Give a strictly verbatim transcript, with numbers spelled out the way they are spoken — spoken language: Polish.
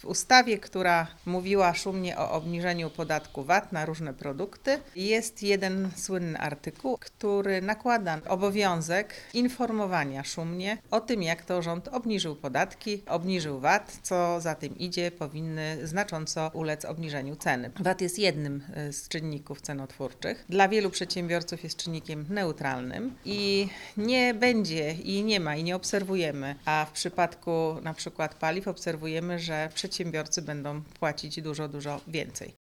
W ustawie, która mówiła szumnie o obniżeniu podatku V A T na różne produkty, jest jeden słynny artykuł, który nakłada obowiązek informowania szumnie o tym, jak to rząd obniżył podatki, obniżył V A T, co za tym idzie, powinny znacząco ulec obniżeniu ceny. V A T jest jednym z czynników cenotwórczych. Dla wielu przedsiębiorców jest czynnikiem neutralnym i nie będzie i nie ma i nie obserwujemy, a w przypadku na przykład paliw obserwujemy, że przedsiębiorcy będą płacić dużo, dużo więcej.